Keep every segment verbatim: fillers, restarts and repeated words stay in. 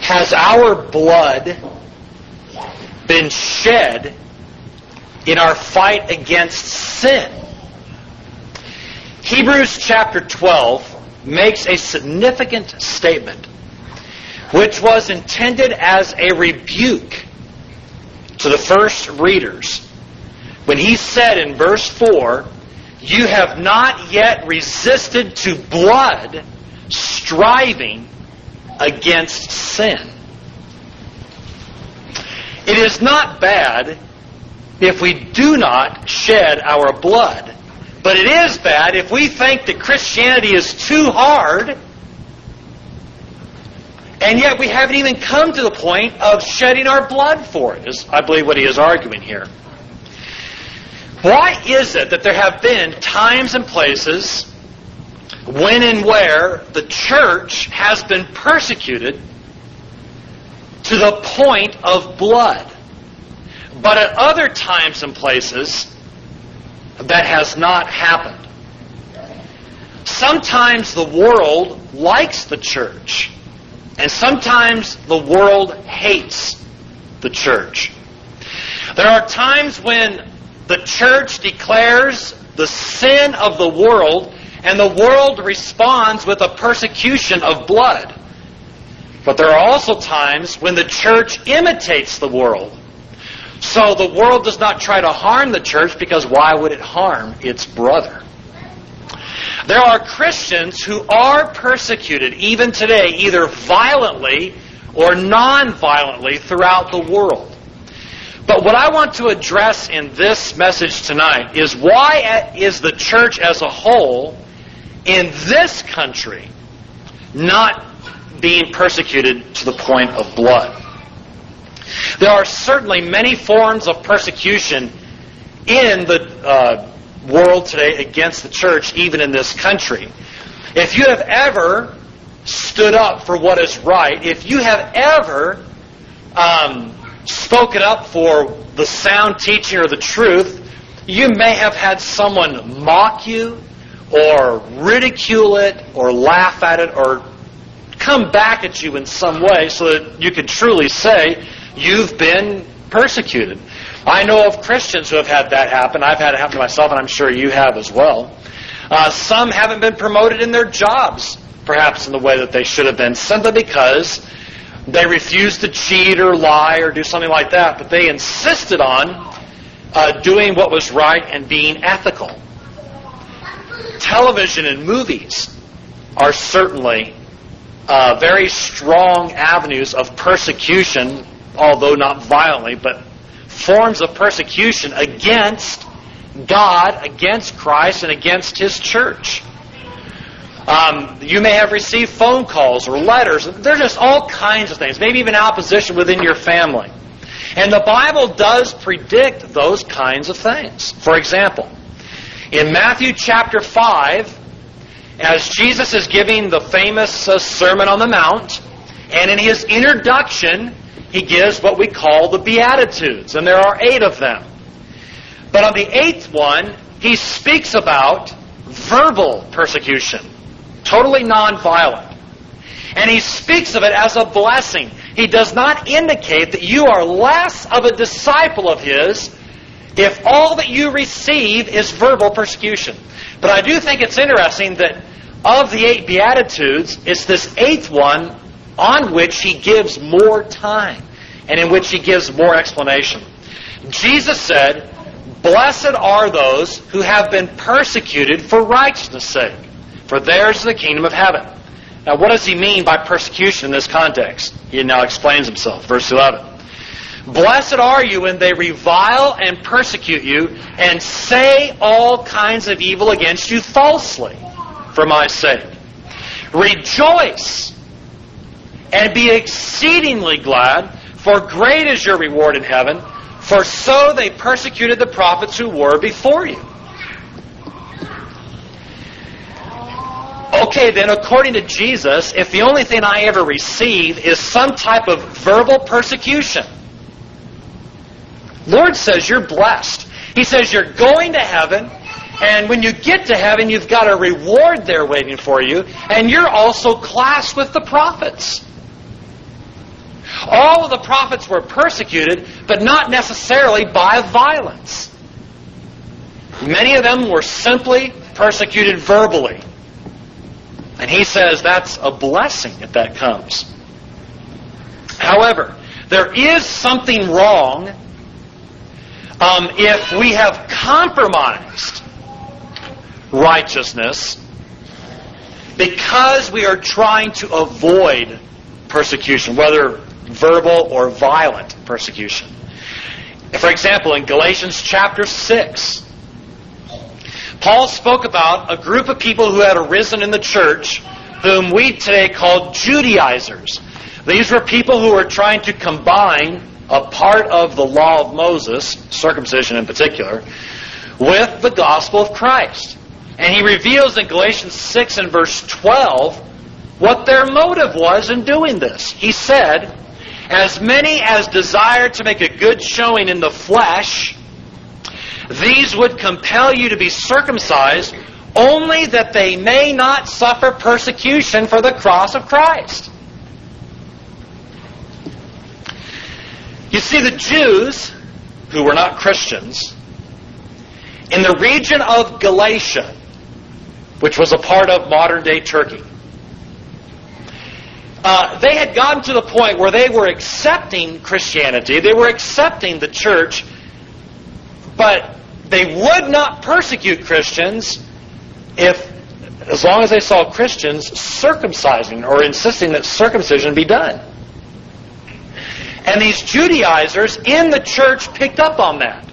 has our blood been shed in our fight against sin? Hebrews chapter twelve makes a significant statement which was intended as a rebuke to the first readers when he said in verse four, "You have not yet resisted to blood, striving against sin." It is not bad if we do not shed our blood. But it is bad if we think that Christianity is too hard, and yet we haven't even come to the point of shedding our blood for it, is I believe what he is arguing here. Why is it that there have been times and places when and where the church has been persecuted to the point of blood, but at other times and places that has not happened? Sometimes the world likes the church, and sometimes the world hates the church. There are times when the church declares the sin of the world, and the world responds with a persecution of blood. But there are also times when the church imitates the world. So the world does not try to harm the church, because why would it harm its brother? There are Christians who are persecuted even today, either violently or non-violently throughout the world. But what I want to address in this message tonight is why is the church as a whole in this country not being persecuted to the point of blood? There are certainly many forms of persecution in the uh, world today against the church, even in this country. If you have ever stood up for what is right, if you have ever um, spoken up for the sound teaching or the truth, you may have had someone mock you or ridicule it or laugh at it or come back at you in some way so that you could truly say you've been persecuted. I know of Christians who have had that happen. I've had it happen to myself, and I'm sure you have as well. Uh, some haven't been promoted in their jobs, perhaps in the way that they should have been, simply because they refused to cheat or lie or do something like that, but they insisted on uh, doing what was right and being ethical. Television and movies are certainly uh, very strong avenues of persecution, although not violently, but forms of persecution against God, against Christ, and against His church. Um, you may have received phone calls or letters. There's just all kinds of things, maybe even opposition within your family. And the Bible does predict those kinds of things. For example, in Matthew chapter five, as Jesus is giving the famous uh, Sermon on the Mount, and in his introduction, he gives what we call the Beatitudes, and there are eight of them. But on the eighth one, he speaks about verbal persecution, totally nonviolent. And he speaks of it as a blessing. He does not indicate that you are less of a disciple of his if all that you receive is verbal persecution. But I do think it's interesting that of the eight Beatitudes, it's this eighth one on which he gives more time and in which he gives more explanation. Jesus said, "Blessed are those who have been persecuted for righteousness' sake, for theirs is the kingdom of heaven." Now, what does he mean by persecution in this context? He now explains himself. Verse eleven. "Blessed are you when they revile and persecute you and say all kinds of evil against you falsely for my sake. Rejoice and be exceedingly glad, for great is your reward in heaven, for so they persecuted the prophets who were before you." Okay, then, according to Jesus, if the only thing I ever receive is some type of verbal persecution, Lord says you're blessed. He says you're going to heaven, and when you get to heaven, you've got a reward there waiting for you, and you're also classed with the prophets. all of the prophets were persecuted, but not necessarily by violence. Many of them were simply persecuted verbally. And he says that's a blessing if that comes. However, there is something wrong um, if we have compromised righteousness because we are trying to avoid persecution, whether verbal or violent persecution. For example, in Galatians chapter six, Paul spoke about a group of people who had arisen in the church whom we today call Judaizers. These were people who were trying to combine a part of the law of Moses, circumcision in particular, with the gospel of Christ. And he reveals in Galatians six and verse twelve what their motive was in doing this. He said, "As many as desire to make a good showing in the flesh, these would compel you to be circumcised, only that they may not suffer persecution for the cross of Christ." You see, the Jews, who were not Christians, in the region of Galatia, which was a part of modern-day Turkey, uh, they had gotten to the point where they were accepting Christianity, they were accepting the church, but they would not persecute Christians if, as long as they saw Christians circumcising or insisting that circumcision be done. And these Judaizers in the church picked up on that.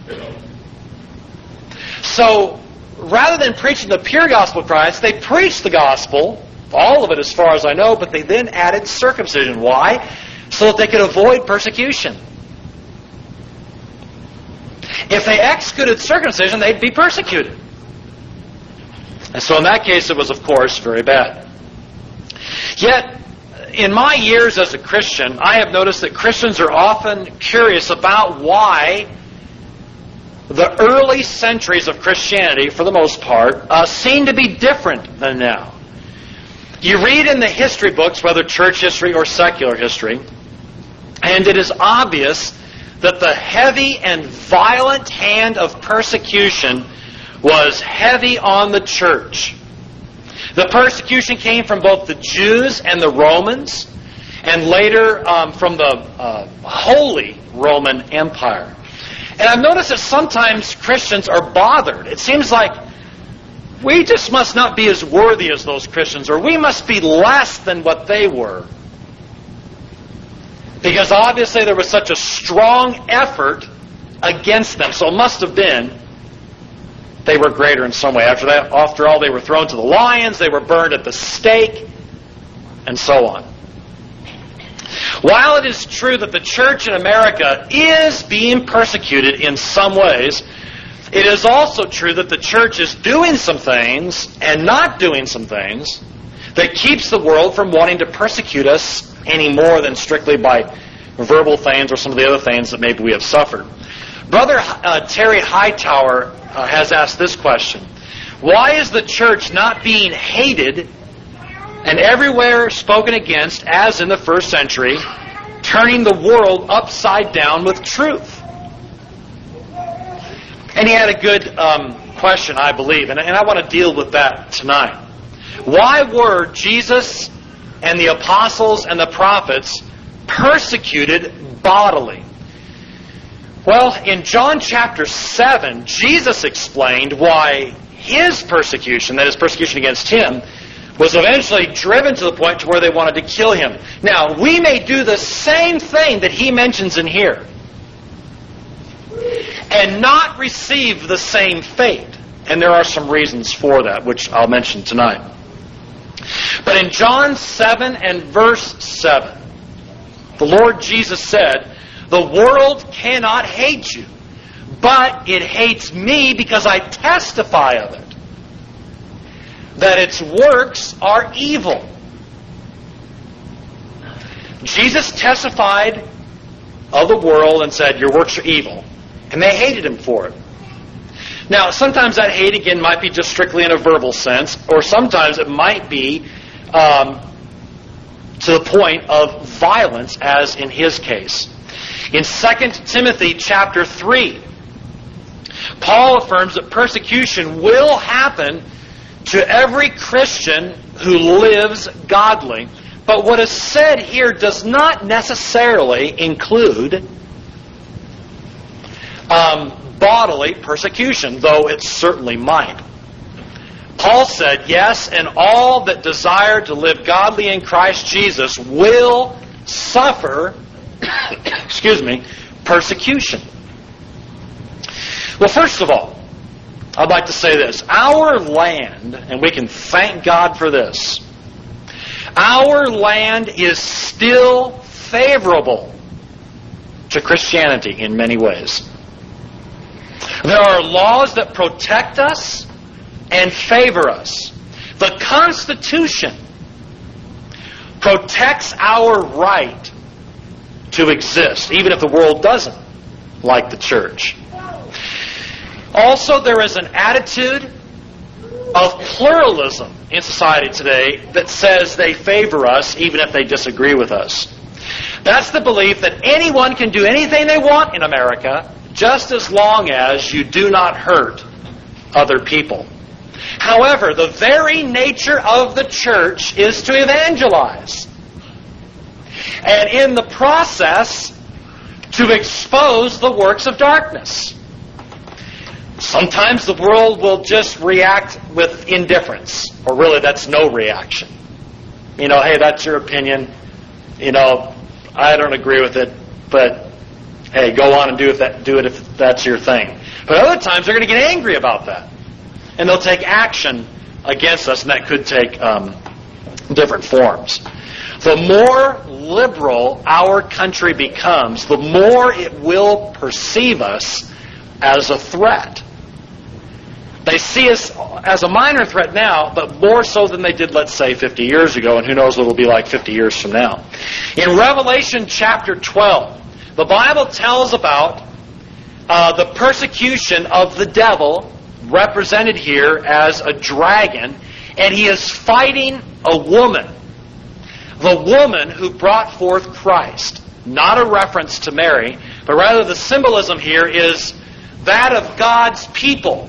So, rather than preaching the pure gospel of Christ, they preached the gospel, all of it as far as I know, but they then added circumcision. Why? So that they could avoid persecution. If they excluded circumcision, they'd be persecuted. And so in that case, it was, of course, very bad. Yet, in my years as a Christian, I have noticed that Christians are often curious about why the early centuries of Christianity, for the most part, uh, seem to be different than now. You read in the history books, whether church history or secular history, and it is obvious that the heavy and violent hand of persecution was heavy on the church. The persecution came from both the Jews and the Romans, and later um, from the uh, Holy Roman Empire. And I've noticed that sometimes Christians are bothered. It seems like we just must not be as worthy as those Christians, or we must be less than what they were. Because obviously there was such a strong effort against them. So it must have been they were greater in some way. After that, after all, they were thrown to the lions, they were burned at the stake, and so on. While it is true that the church in America is being persecuted in some ways, it is also true that the church is doing some things and not doing some things that keeps the world from wanting to persecute us any more than strictly by verbal things or some of the other things that maybe we have suffered. Brother uh, Terry Hightower uh, has asked this question: why is the church not being hated and everywhere spoken against, as in the first century, turning the world upside down with truth? And he had a good um, question, I believe, and, and I want to deal with that tonight. Why were Jesus and the apostles and the prophets persecuted bodily? Well, in John chapter seven, Jesus explained why his persecution, that is persecution against him, was eventually driven to the point to where they wanted to kill him. Now, we may do the same thing that he mentions in here and not receive the same fate. And there are some reasons for that, which I'll mention tonight. But in John seven and verse seven, the Lord Jesus said, "The world cannot hate you, but it hates me because I testify of it, that its works are evil." Jesus testified of the world and said, "Your works are evil." And they hated him for it. Now, sometimes that hate, again, might be just strictly in a verbal sense, or sometimes it might be um, to the point of violence, as in his case. In Second Timothy chapter three, Paul affirms that persecution will happen to every Christian who lives godly. But what is said here does not necessarily include um, bodily persecution, though it certainly might. Paul said, yes, and all that desire to live godly in Christ Jesus will suffer, excuse me, persecution. Well, first of all, I'd like to say this. Our land, and we can thank God for this, our land is still favorable to Christianity in many ways. There are laws that protect us and favor us. The Constitution protects our right to exist, even if the world doesn't like the church. Also, there is an attitude of pluralism in society today that says they favor us even if they disagree with us. That's the belief that anyone can do anything they want in America just as long as you do not hurt other people. However, the very nature of the church is to evangelize. And in the process, to expose the works of darkness. Sometimes the world will just react with indifference. Or really, that's no reaction. You know, hey, that's your opinion. You know, I don't agree with it. But, hey, go on and do, if that, do it if that's your thing. But other times, they're going to get angry about that. And they'll take action against us, and that could take um, different forms. The more liberal our country becomes, the more it will perceive us as a threat. They see us as a minor threat now, but more so than they did, let's say, fifty years ago, and who knows what it'll be like fifty years from now. In Revelation chapter twelve, the Bible tells about uh, the persecution of the devil, represented here as a dragon, and he is fighting a woman. The woman who brought forth Christ. Not a reference to Mary, but rather the symbolism here is that of God's people.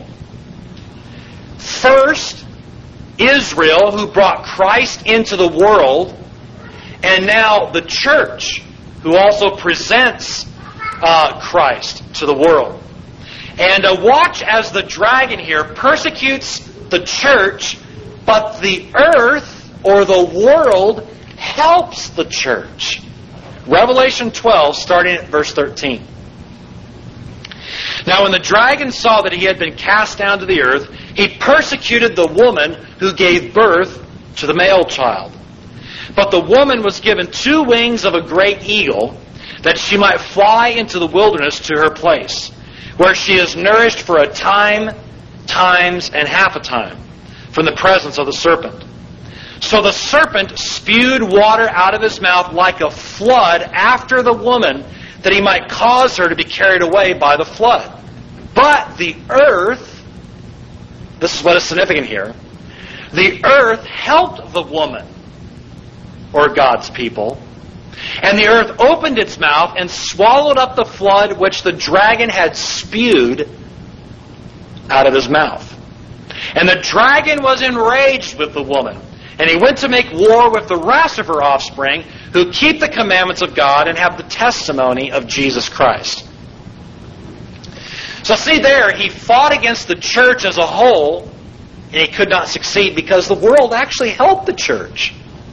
First, Israel, who brought Christ into the world, and now the church, who also presents uh, Christ to the world. And uh, watch as the dragon here persecutes the church, but the earth, or the world, helps the church. Revelation twelve, starting at verse thirteen. Now when the dragon saw that he had been cast down to the earth, he persecuted the woman who gave birth to the male child. But the woman was given two wings of a great eagle, that she might fly into the wilderness to her place, where she is nourished for a time, times, and half a time, from the presence of the serpent. So the serpent spewed water out of his mouth like a flood after the woman, that he might cause her to be carried away by the flood. But the earth, this is what is significant here, the earth helped the woman, or God's people, and the earth opened its mouth and swallowed up the flood which the dragon had spewed out of his mouth. And the dragon was enraged with the woman, and he went to make war with the rest of her offspring, who keep the commandments of God and have the testimony of Jesus Christ. So see there, he fought against the church as a whole, and he could not succeed because the world actually helped the church.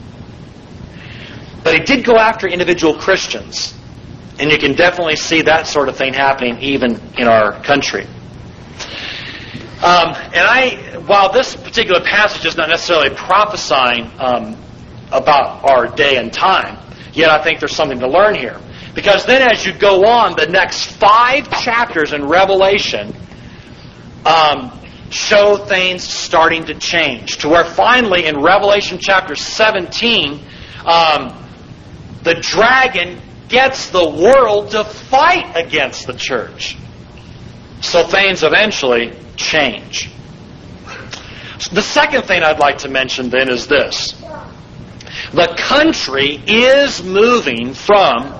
But he did go after individual Christians. And you can definitely see that sort of thing happening even in our country. Um, and I, while this particular passage is not necessarily prophesying um, about our day and time, yet I think there's something to learn here. Because then as you go on, the next five chapters in Revelation um, show things starting to change. To where finally in Revelation chapter seventeen, um, the dragon gets the world to fight against the church. So things eventually change. The second thing I'd like to mention then is this. The country is moving from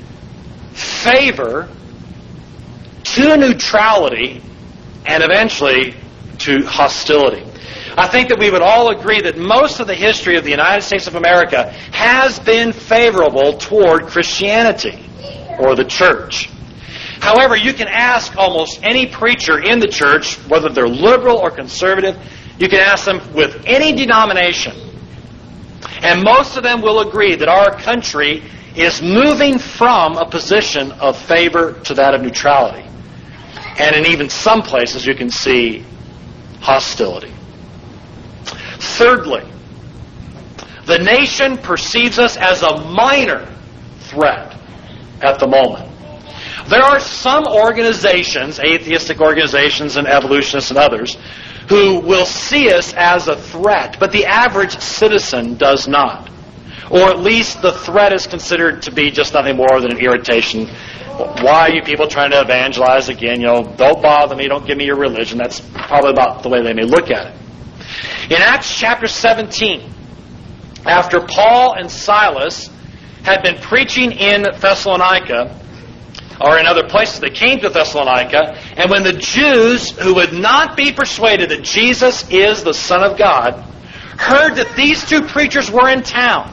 favor to neutrality and eventually to hostility. I think that we would all agree that most of the history of the United States of America has been favorable toward Christianity or the church. However, you can ask almost any preacher in the church, whether they're liberal or conservative, you can ask them with any denomination, and most of them will agree that our country is moving from a position of favor to that of neutrality. And in even some places you can see hostility. Thirdly, the nation perceives us as a minor threat at the moment. There are some organizations, atheistic organizations and evolutionists and others, who will see us as a threat, but the average citizen does not. Or at least the threat is considered to be just nothing more than an irritation. Why are you people trying to evangelize again? You know, don't bother me, don't give me your religion. That's probably about the way they may look at it. In Acts chapter seventeen, after Paul and Silas had been preaching in Thessalonica, or in other places, they came to Thessalonica, and when the Jews, who would not be persuaded that Jesus is the Son of God, heard that these two preachers were in town,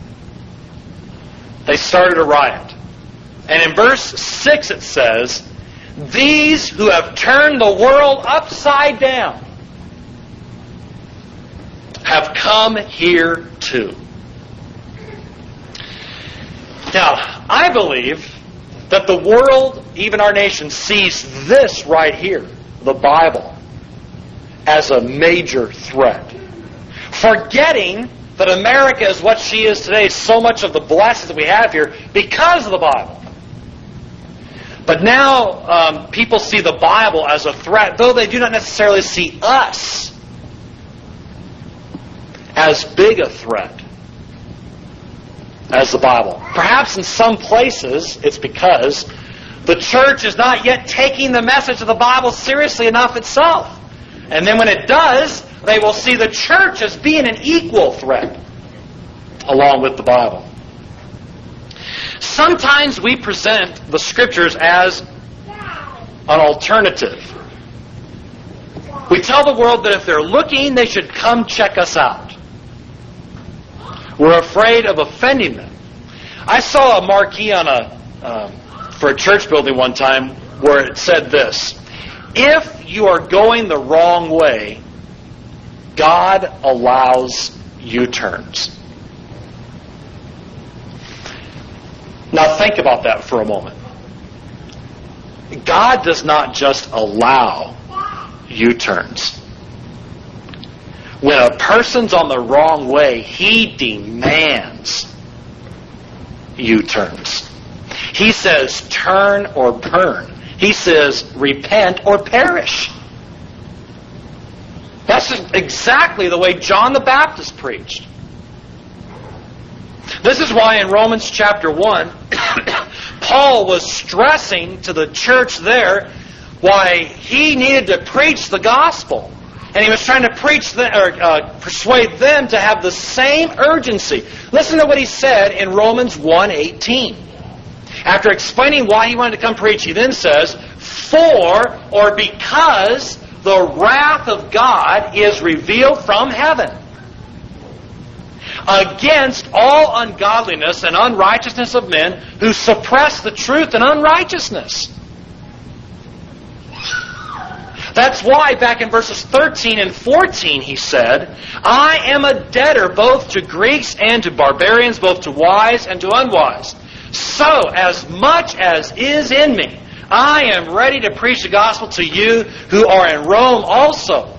they started a riot. And in verse six it says, "These who have turned the world upside down have come here too." Now, I believe that the world, even our nation, sees this right here, the Bible, as a major threat. Forgetting that America is what she is today, so much of the blessings that we have here because of the Bible. But now um, people see the Bible as a threat, though they do not necessarily see us as big a threat as the Bible. Perhaps in some places it's because the church is not yet taking the message of the Bible seriously enough itself. And then when it does, they will see the church as being an equal threat along with the Bible. Sometimes we present the Scriptures as an alternative. We tell the world that if they're looking, they should come check us out. We're afraid of offending them. I saw a marquee on a um, for a church building one time where it said this: "If you are going the wrong way, God allows U-turns." Now think about that for a moment. God does not just allow U-turns. When a person's on the wrong way, He demands U-turns. He says, turn or burn. He says, repent or perish. That's exactly the way John the Baptist preached. This is why in Romans chapter one, Paul was stressing to the church there why he needed to preach the gospel. And he was trying to preach the, or uh, persuade them to have the same urgency. Listen to what he said in Romans one eighteen. After explaining why he wanted to come preach, he then says, "For or because the wrath of God is revealed from heaven against all ungodliness and unrighteousness of men who suppress the truth in unrighteousness." That's why back in verses thirteen and fourteen he said, "I am a debtor both to Greeks and to barbarians, both to wise and to unwise. So, as much as is in me, I am ready to preach the gospel to you who are in Rome also."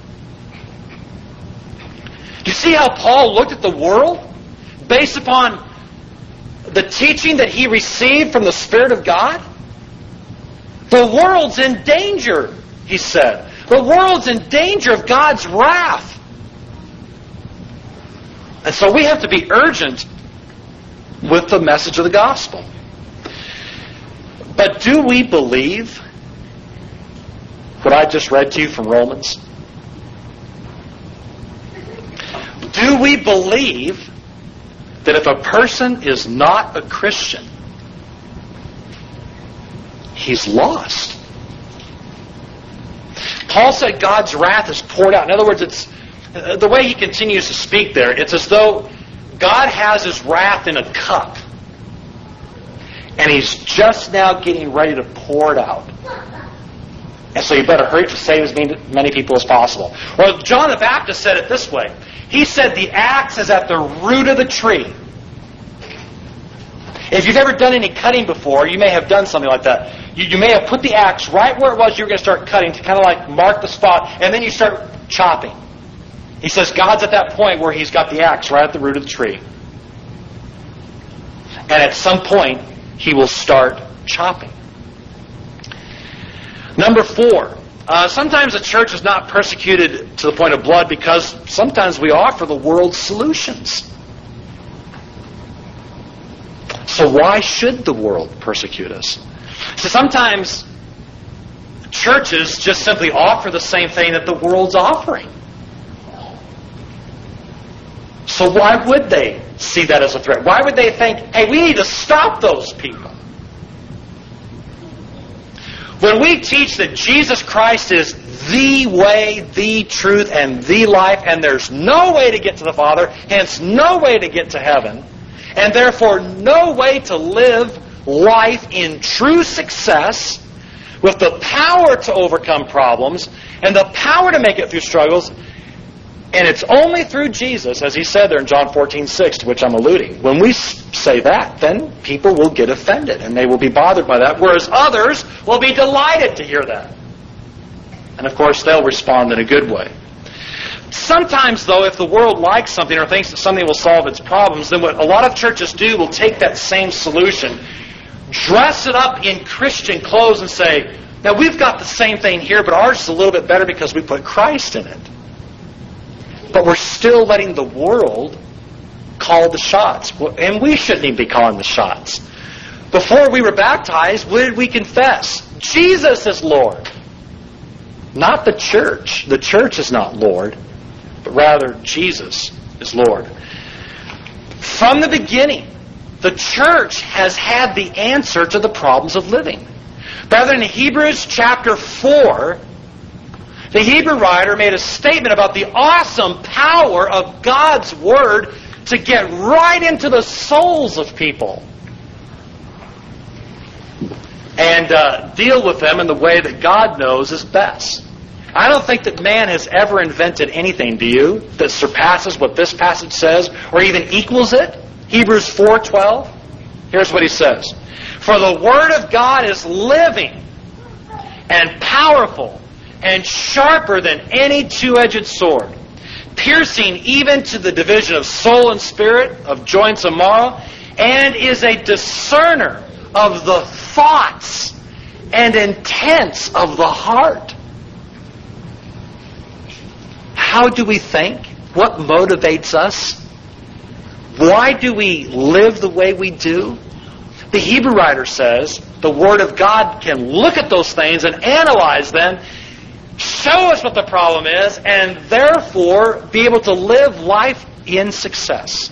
Do you see how Paul looked at the world based upon the teaching that he received from the Spirit of God? The world's in danger, he said. The world's in danger of God's wrath. And so we have to be urgent with the message of the gospel. But do we believe what I just read to you from Romans? Do we believe that if a person is not a Christian, he's lost. Paul said God's wrath is poured out. In other words, it's the way he continues to speak there, it's as though God has his wrath in a cup, and he's just now getting ready to pour it out. And so you better hurry to save as many people as possible. Well, John the Baptist said it this way. He said the axe is at the root of the tree. If you've ever done any cutting before, you may have done something like that. You, you may have put the axe right where it was you were going to start cutting to kind of like mark the spot, and then you start chopping. He says God's at that point where he's got the axe right at the root of the tree. And at some point, he will start chopping. Number four, uh, sometimes the church is not persecuted to the point of blood because sometimes we offer the world's solutions. So why should the world persecute us? So sometimes churches just simply offer the same thing that the world's offering. So why would they see that as a threat? Why would they think, hey, we need to stop those people? When we teach that Jesus Christ is the way, the truth, and the life, and there's no way to get to the Father, hence no way to get to heaven, and therefore no way to live life in true success with the power to overcome problems and the power to make it through struggles, and it's only through Jesus, as he said there in John fourteen six, to which I'm alluding. When we say that, then people will get offended and they will be bothered by that, whereas others will be delighted to hear that. And of course, they'll respond in a good way. Sometimes, though, if the world likes something or thinks that something will solve its problems, then what a lot of churches do will take that same solution, dress it up in Christian clothes and say, now we've got the same thing here, but ours is a little bit better because we put Christ in it. But we're still letting the world call the shots. And we shouldn't even be calling the shots. Before we were baptized, what did we confess? Jesus is Lord. Not the church. The church is not Lord, but rather Jesus is Lord. From the beginning, the church has had the answer to the problems of living. Rather, in Hebrews chapter four, the Hebrew writer made a statement about the awesome power of God's Word to get right into the souls of people and uh, deal with them in the way that God knows is best. I don't think that man has ever invented anything, do you, that surpasses what this passage says or even equals it? Hebrews four twelve. Here's what he says. For the Word of God is living and powerful and sharper than any two-edged sword, piercing even to the division of soul and spirit, of joints and marrow, and is a discerner of the thoughts and intents of the heart. How do we think? What motivates us? Why do we live the way we do? The Hebrew writer says the Word of God can look at those things and analyze them, show us what the problem is, and therefore be able to live life in success.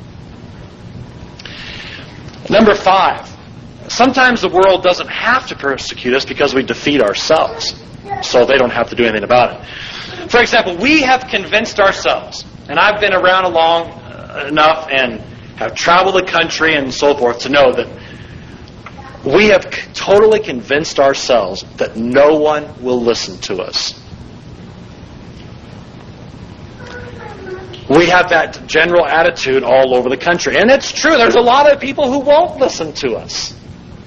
Number five, sometimes the world doesn't have to persecute us because we defeat ourselves, so they don't have to do anything about it. For example, we have convinced ourselves, and I've been around long enough and have traveled the country and so forth to know that we have totally convinced ourselves that no one will listen to us. We have that general attitude all over the country. And it's true, there's a lot of people who won't listen to us.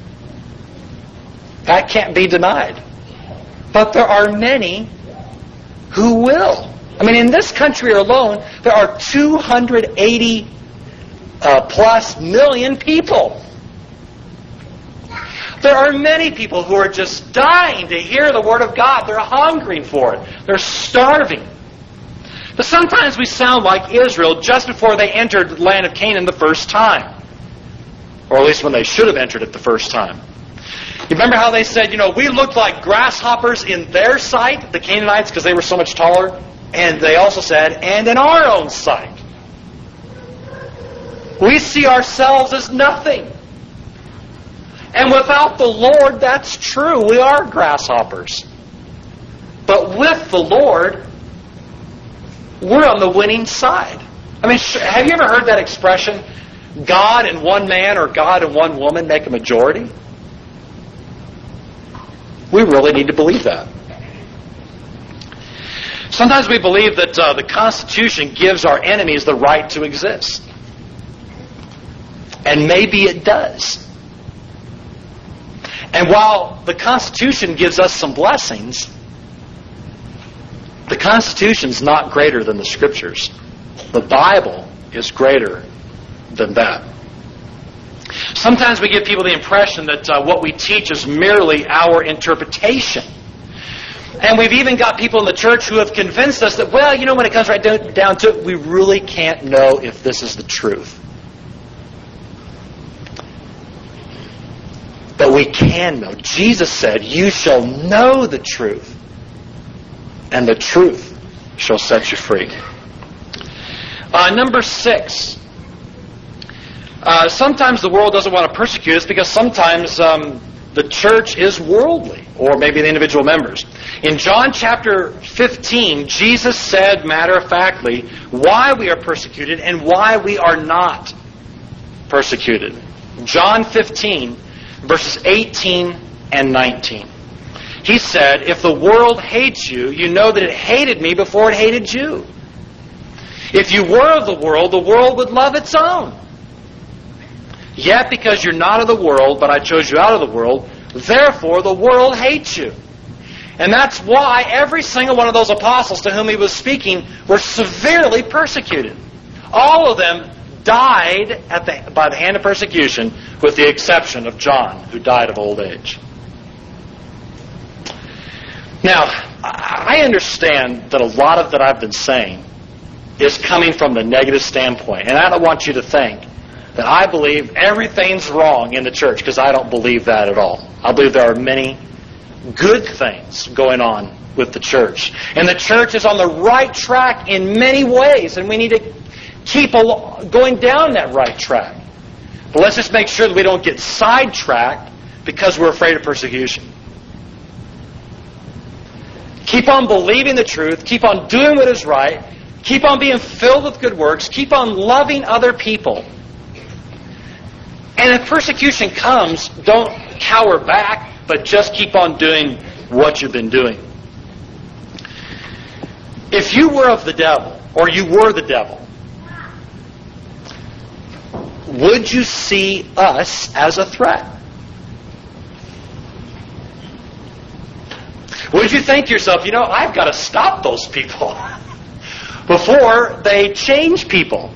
That can't be denied. But there are many who will. I mean, in this country alone, there are two hundred eighty uh, plus million people. There are many people who are just dying to hear the Word of God. They're hungering for it. They're starving. But sometimes we sound like Israel just before they entered the land of Canaan the first time. Or at least when they should have entered it the first time. You remember how they said, you know, we looked like grasshoppers in their sight, the Canaanites, because they were so much taller? And they also said, and in our own sight. We see ourselves as nothing. And without the Lord, that's true. We are grasshoppers. But with the Lord, we're on the winning side. I mean, have you ever heard that expression, God and one man or God and one woman make a majority? We really need to believe that. Sometimes we believe that uh, the Constitution gives our enemies the right to exist. And maybe it does. And while the Constitution gives us some blessings, the Constitution's not greater than the Scriptures. The Bible is greater than that. Sometimes we give people the impression that uh, what we teach is merely our interpretation. And we've even got people in the church who have convinced us that, well, you know, when it comes right down to it, we really can't know if this is the truth. But we can know. Jesus said, you shall know the truth, and the truth shall set you free. Uh, number six. Uh, sometimes the world doesn't want to persecute us because sometimes um, the church is worldly, or maybe the individual members. In John chapter fifteen, Jesus said matter-of-factly why we are persecuted and why we are not persecuted. John fifteen, verses eighteen and nineteen. He said, if the world hates you, you know that it hated me before it hated you. If you were of the world, the world would love its own. Yet because you're not of the world, but I chose you out of the world, therefore the world hates you. And that's why every single one of those apostles to whom he was speaking were severely persecuted. All of them died at the, by the hand of persecution, with the exception of John, who died of old age. Now, I understand that a lot of that I've been saying is coming from the negative standpoint. And I don't want you to think that I believe everything's wrong in the church, because I don't believe that at all. I believe there are many good things going on with the church. And the church is on the right track in many ways, and we need to keep going down that right track. But let's just make sure that we don't get sidetracked because we're afraid of persecution. Keep on believing the truth. Keep on doing what is right. Keep on being filled with good works. Keep on loving other people. And if persecution comes, don't cower back, but just keep on doing what you've been doing. If you were of the devil, or you were the devil, would you see us as a threat? Would you think to yourself, you know, I've got to stop those people before they change people?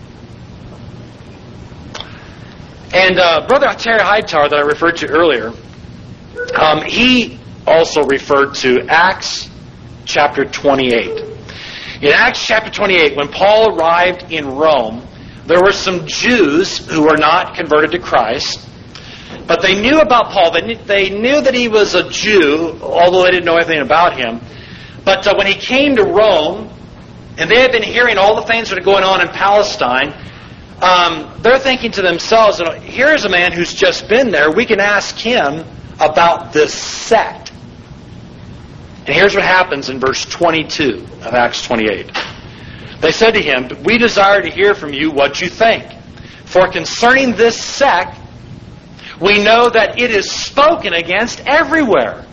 And uh, Brother Terry Hightower, that I referred to earlier, um, he also referred to Acts chapter twenty-eight. In Acts chapter twenty-eight, when Paul arrived in Rome, there were some Jews who were not converted to Christ, but they knew about Paul. They knew, they knew that he was a Jew, although they didn't know anything about him. But uh, when he came to Rome, and they had been hearing all the things that are going on in Palestine, um, they're thinking to themselves, you know, here's a man who's just been there. We can ask him about this sect. And here's what happens in verse twenty-two of Acts twenty-eight. They said to him, we desire to hear from you what you think. For concerning this sect, we know that it is spoken against everywhere.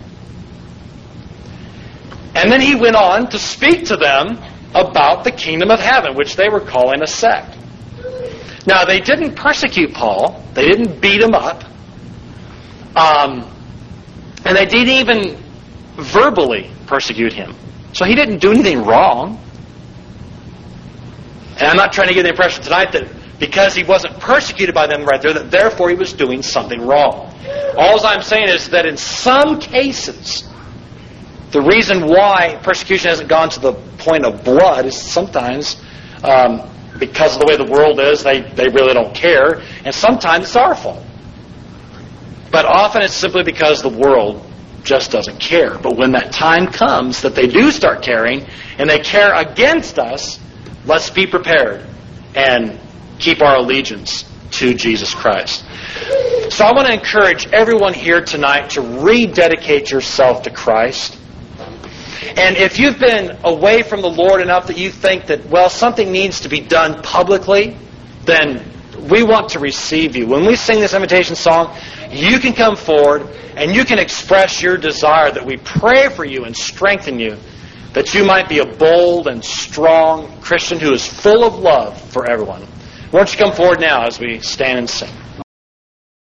And then he went on to speak to them about the kingdom of heaven, which they were calling a sect. Now, they didn't persecute Paul. They didn't beat him up. Um, and they didn't even verbally persecute him. So he didn't do anything wrong. And I'm not trying to give the impression tonight that because he wasn't persecuted by them right there, that therefore he was doing something wrong. All I'm saying is that in some cases, the reason why persecution hasn't gone to the point of blood is sometimes um, because of the way the world is, they, they really don't care. And sometimes it's our fault. But often it's simply because the world just doesn't care. But when that time comes that they do start caring, and they care against us, let's be prepared and keep our allegiance to Jesus Christ. So I want to encourage everyone here tonight to rededicate yourself to Christ. And if you've been away from the Lord enough that you think that, well, something needs to be done publicly, then we want to receive you. When we sing this invitation song, you can come forward and you can express your desire that we pray for you and strengthen you, that you might be a bold and strong Christian who is full of love for everyone. Why don't you come forward now as we stand and sing?